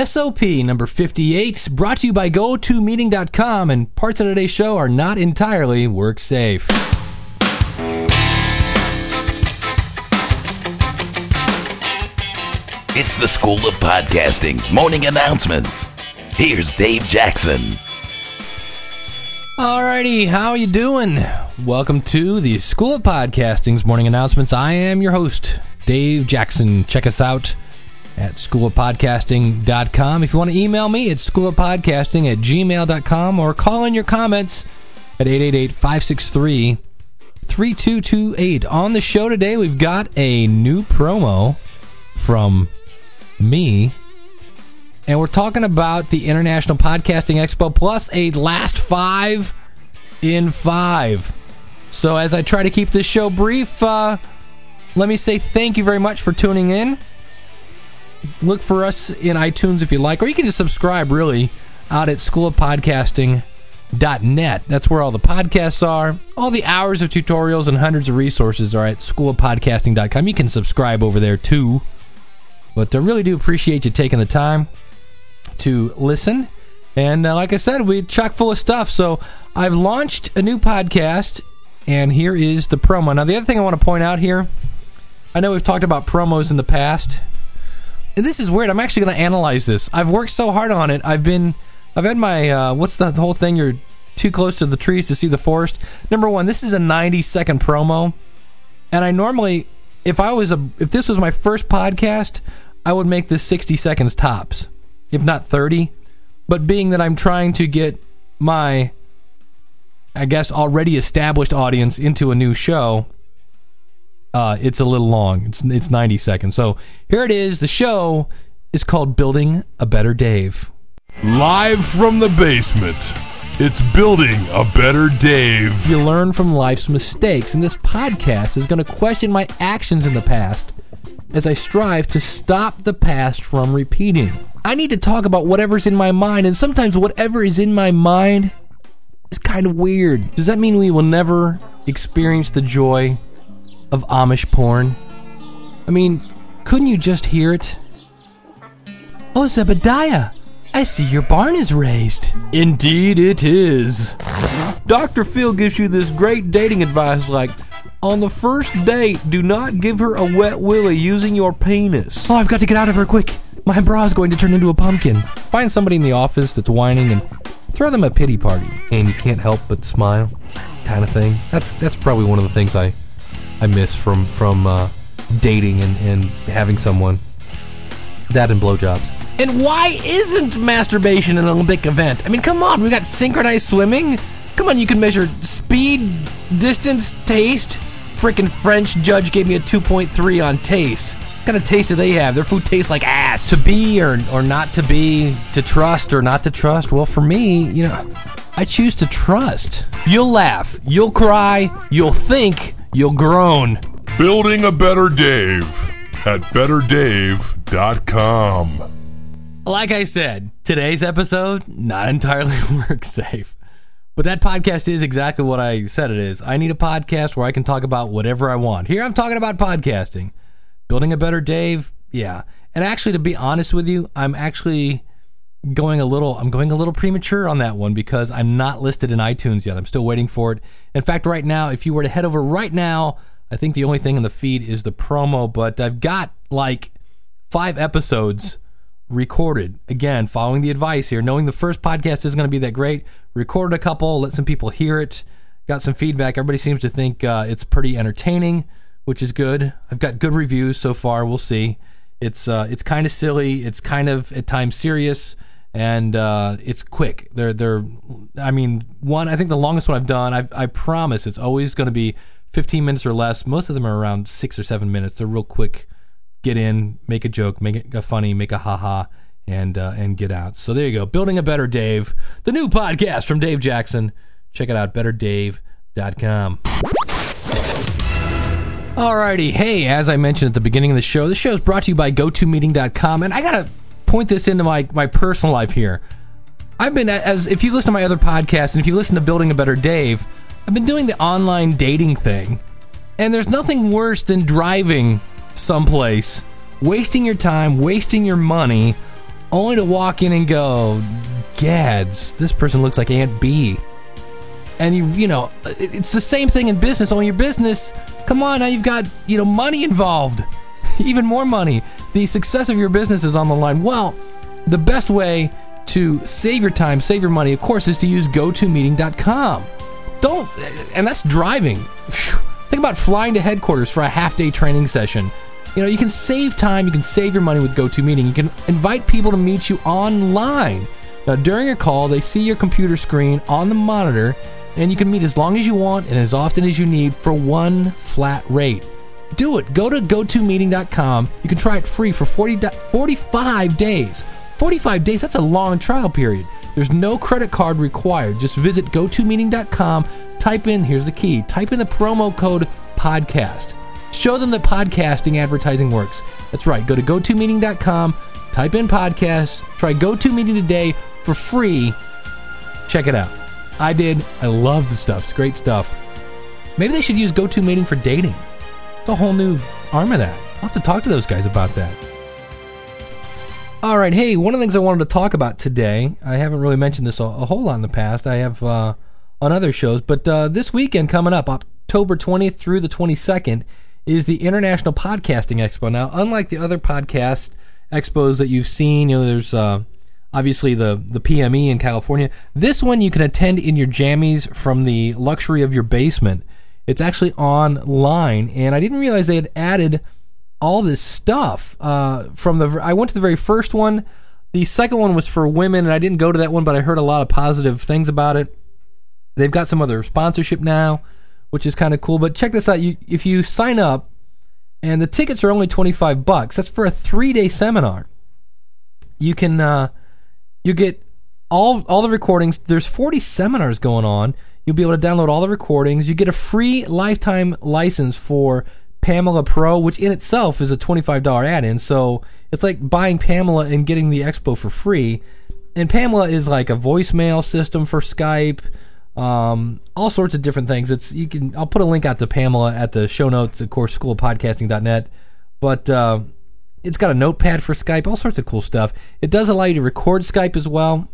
SOP number 58, brought to you by GoToMeeting.com, and parts of today's show are not entirely work safe. It's the School of Podcasting's morning announcements. Here's Dave Jackson. Alrighty, how you doing? Welcome to the School of Podcasting's morning announcements. I am your host, Dave Jackson. Check us out at schoolofpodcasting.com. If you want to email me, it's schoolofpodcasting@gmail.com, or call in your comments at 888-563-3228. On the show today, we've got a new promo from me, and we're talking about the International Podcasting Expo plus a last 5 in 5. So as I try to keep this show brief, let me say thank you very much for tuning in. Look for us in iTunes if you like, or you can just subscribe, really, out at schoolofpodcasting.net. That's where all the podcasts are. All the hours of tutorials and hundreds of resources are at schoolofpodcasting.com. You can subscribe over there, too. But I really do appreciate you taking the time to listen. And like I said, we're chock full of stuff. So I've launched a new podcast, and here is the promo. Now, the other thing I want to point out here, I know we've talked about promos in the past, and this is weird. I'm actually going to analyze this. I've worked so hard on it. I've had my, what's the whole thing? You're too close to the trees to see the forest. Number one, this is a 90-second promo, and I normally, if this was my first podcast, I would make this 60 seconds tops, if not 30. But being that I'm trying to get my, I guess, already established audience into a new show, it's a little long. It's 90 seconds. So here it is. The show is called Building a Better Dave. Live from the basement, it's Building a Better Dave. You learn from life's mistakes, and this podcast is going to question my actions in the past as I strive to stop the past from repeating. I need to talk about whatever's in my mind, and sometimes whatever is in my mind is kind of weird. Does that mean we will never experience the joy of Amish porn? I mean, couldn't you just hear it? Oh, Zebediah, I see your barn is raised. Indeed it is. Dr. Phil gives you this great dating advice like, on the first date, do not give her a wet willy using your penis. Oh, I've got to get out of here quick. My bra is going to turn into a pumpkin. Find somebody in the office that's whining and throw them a pity party. And you can't help but smile, kind of thing. That's probably one of the things I miss from dating and having someone. That and blowjobs. And why isn't masturbation an Olympic event? I mean, come on, we got synchronized swimming. Come on, you can measure speed, distance, taste. Freaking French judge gave me a 2.3 on taste. What kind of taste do they have? Their food tastes like ass. To be or not to be, to trust or not to trust. Well, for me, I choose to trust. You'll laugh, you'll cry, you'll think, you'll groan. Building a Better Dave at betterdave.com. Like I said, today's episode, not entirely work safe. But that podcast is exactly what I said it is. I need a podcast where I can talk about whatever I want. Here I'm talking about podcasting. Building a Better Dave, yeah. And actually, to be honest with you, I'm going a little premature on that one because I'm not listed in iTunes yet. I'm still waiting for it. In fact, right now, if you were to head over right now, I think the only thing in the feed is the promo, but I've got like 5 episodes recorded, again, following the advice here, knowing the first podcast isn't going to be that great, recorded a couple, let some people hear it, got some feedback. Everybody seems to think it's pretty entertaining, which is good. I've got good reviews so far. We'll see. It's kind of silly. It's kind of at times serious, and it's quick. I think the longest one I've done, I promise it's always going to be 15 minutes or less. Most of them are around 6 or 7 minutes. They're real quick. Get in, make a joke, make it funny, make a ha-ha, and get out. So there you go. Building a Better Dave, the new podcast from Dave Jackson. Check it out, betterdave.com. Alrighty, hey, as I mentioned at the beginning of the show is brought to you by GoToMeeting.com, and I gotta point this into my personal life here. I've been, if you listen to my other podcasts, and if you listen to Building a Better Dave, I've been doing the online dating thing, and there's nothing worse than driving someplace, wasting your time, wasting your money only to walk in and go, gads, this person looks like Aunt B. And you know, it's the same thing in business. Only your business, come on, now you've got, money involved. Even more money. The success of your business is on the line. Well, the best way to save your time, save your money, of course, is to use GoToMeeting.com. And that's driving. Think about flying to headquarters for a half-day training session. You can save time, you can save your money with GoToMeeting. You can invite people to meet you online. Now, during your call, they see your computer screen on the monitor, and you can meet as long as you want and as often as you need for one flat rate. Do it. Go to GoToMeeting.com. You can try it free for 45 days. 45 days, that's a long trial period. There's no credit card required. Just visit GoToMeeting.com. Here's the key, type in the promo code podcast. Show them that podcasting advertising works. That's right. Go to GoToMeeting.com, type in podcast, try GoToMeeting today for free. Check it out. I did. I love the stuff. It's great stuff. Maybe they should use GoToMeeting for dating. It's a whole new arm of that. I'll have to talk to those guys about that. All right. Hey, one of the things I wanted to talk about today, I haven't really mentioned this a whole lot in the past. I have on other shows, but this weekend coming up, October 20th through the 22nd, is the International Podcasting Expo. Now, unlike the other podcast expos that you've seen, there's obviously the PME in California. This one you can attend in your jammies from the luxury of your basement. It's actually online, and I didn't realize they had added all this stuff. I went to the very first one. The second one was for women, and I didn't go to that one, but I heard a lot of positive things about it. They've got some other sponsorship now, which is kind of cool. But check this out. If you sign up, and the tickets are only $25, that's for a 3-day seminar. You can you get all the recordings. There's 40 seminars going on. You'll be able to download all the recordings. You get a free lifetime license for Pamela Pro, which in itself is a $25 add-in. So it's like buying Pamela and getting the expo for free. And Pamela is like a voicemail system for Skype, all sorts of different things. I'll put a link out to Pamela at the show notes, of course, schoolofpodcasting.net. But it's got a notepad for Skype, all sorts of cool stuff. It does allow you to record Skype as well.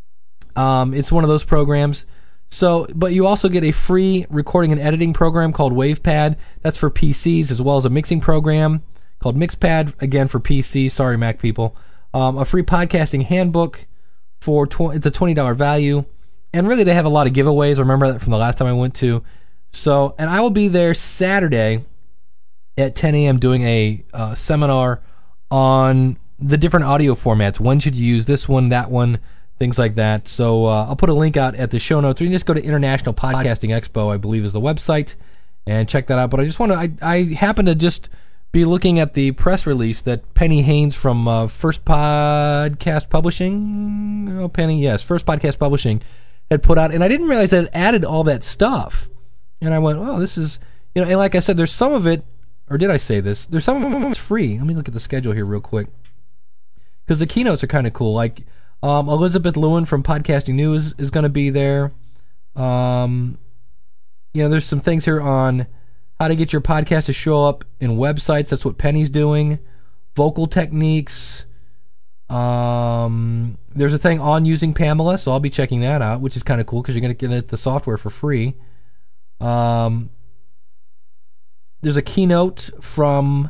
It's one of those programs. But you also get a free recording and editing program called WavePad. That's for PCs, as well as a mixing program called MixPad, again for PC. Sorry, Mac people. A free podcasting handbook it's a $20 value. And really, they have a lot of giveaways. I remember that from the last time I went to. And I will be there Saturday at 10 a.m. doing a seminar on the different audio formats. When should you use this one, that one, things like that. So I'll put a link out at the show notes. Or you can just go to International Podcasting Expo, I believe is the website, and check that out. But I just want to, I happen to just be looking at the press release that Penny Haynes from First Podcast Publishing, First Podcast Publishing had put out. And I didn't realize that it added all that stuff. And I went, oh, this is, and like I said, there's some of it, or did I say this? There's some of it that's free. Let me look at the schedule here real quick. Because the keynotes are kind of cool. Like, Elizabeth Lewin from Podcasting News is going to be there. There's some things here on how to get your podcast to show up in websites. That's what Penny's doing. Vocal techniques. There's a thing on using Pamela, so I'll be checking that out, which is kind of cool because you're going to get the software for free. There's a keynote from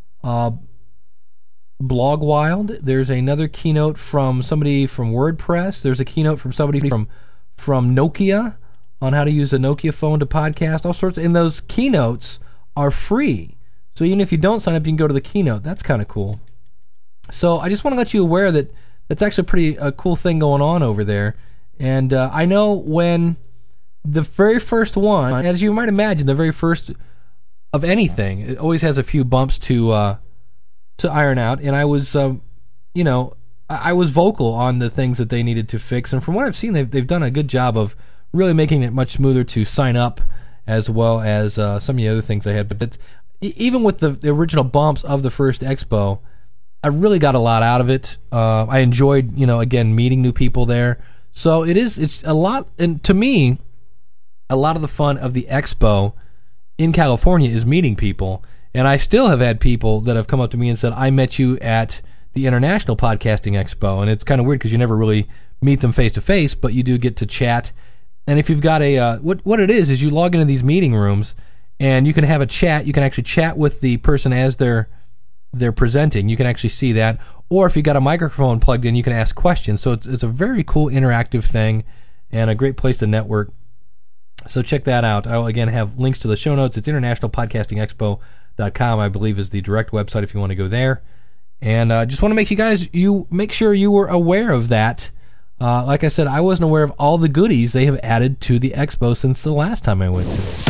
BlogWild. There's another keynote from somebody from WordPress. There's a keynote from somebody from Nokia on how to use a Nokia phone to podcast. All sorts. And those keynotes are free. So even if you don't sign up, you can go to the keynote. That's kind of cool. So I just want to let you aware that that's actually a cool thing going on over there. And I know when the very first one, as you might imagine, the very first of anything, it always has a few bumps to iron out. And I was, I was vocal on the things that they needed to fix. And from what I've seen, they've done a good job of really making it much smoother to sign up, as well as some of the other things they had. But even with the original bumps of the first expo, I really got a lot out of it. I enjoyed, again, meeting new people there. So it's a lot, and to me, a lot of the fun of the expo in California is meeting people. And I still have had people that have come up to me and said, I met you at the International Podcasting Expo, and it's kind of weird because you never really meet them face to face, but you do get to chat. And if you've got a what it is you log into these meeting rooms, and you can have a chat. You can actually chat with the person as they're presenting. You can actually see that. Or if you got a microphone plugged in, you can ask questions. So it's a very cool interactive thing and a great place to network. So check that out. I'll again have links to the show notes. It's internationalpodcastingexpo.com, I believe, is the direct website if you want to go there. And just want to make you make sure you were aware of that. Like I said, I wasn't aware of all the goodies they have added to the expo since the last time I went to it.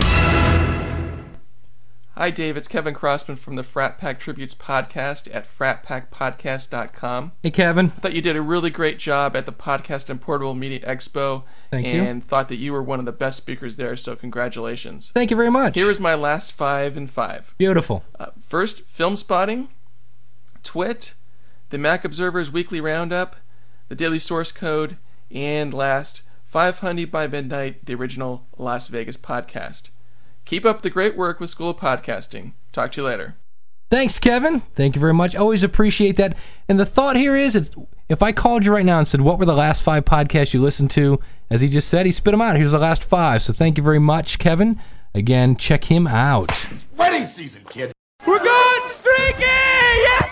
Hi, Dave. It's Kevin Crossman from the Frat Pack Tributes podcast at fratpackpodcast.com. Hey, Kevin. I thought you did a really great job at the Podcast and Portable Media Expo. Thank you. And thought that you were one of the best speakers there, so congratulations. Thank you very much. Here is my last 5 and 5. Beautiful. First, Film Spotting, Twit, the Mac Observer's Weekly Roundup, the Daily Source Code, and last, 500 by Midnight, the original Las Vegas podcast. Keep up the great work with School of Podcasting. Talk to you later. Thanks, Kevin. Thank you very much. Always appreciate that. And the thought here is, if I called you right now and said, what were the last 5 podcasts you listened to? As he just said, he spit them out. Here's the last 5. So thank you very much, Kevin. Again, check him out. It's wedding season, kid. We're going streaky! Yeah!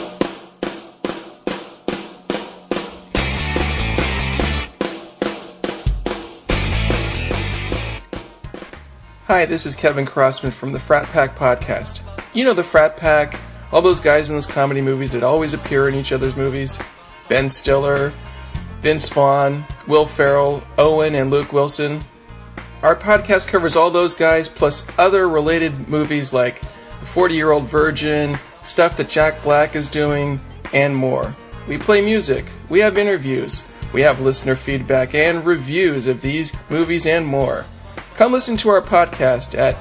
Hi, this is Kevin Crossman from the Frat Pack Podcast. You know the Frat Pack, all those guys in those comedy movies that always appear in each other's movies. Ben Stiller, Vince Vaughn, Will Ferrell, Owen, and Luke Wilson. Our podcast covers all those guys, plus other related movies like The 40-Year-Old Virgin, stuff that Jack Black is doing, and more. We play music, we have interviews, we have listener feedback and reviews of these movies and more. Come listen to our podcast at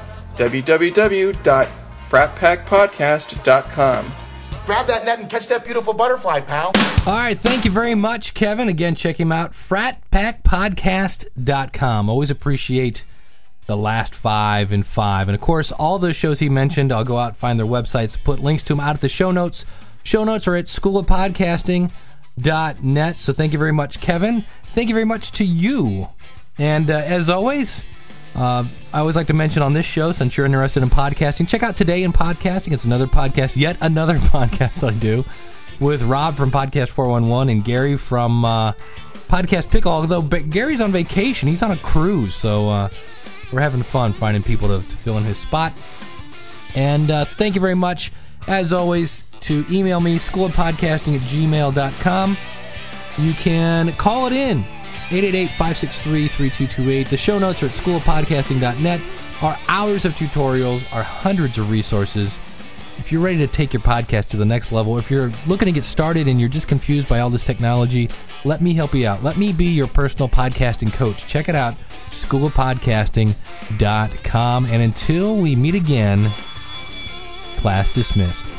www.fratpackpodcast.com. Grab that net and catch that beautiful butterfly, pal. All right, thank you very much, Kevin. Again, check him out, fratpackpodcast.com. Always appreciate the last 5 and 5. And, of course, all those shows he mentioned, I'll go out and find their websites, put links to them out at the show notes. Show notes are at schoolofpodcasting.net. So thank you very much, Kevin. Thank you very much to you. And as always, I always like to mention on this show, since you're interested in podcasting, check out Today in Podcasting. It's another podcast, yet another podcast I do, with Rob from Podcast 411 and Gary from Podcast Pickle. Although Gary's on vacation, he's on a cruise, so we're having fun finding people to fill in his spot. And thank you very much, as always, to email me, schoolofpodcasting@gmail.com. You can call it in. 888-563-3228. The show notes are at schoolofpodcasting.net. Our hours of tutorials, our hundreds of resources. If you're ready to take your podcast to the next level, if you're looking to get started and you're just confused by all this technology, let me help you out. Let me be your personal podcasting coach. Check it out, schoolofpodcasting.com. And until we meet again, class dismissed.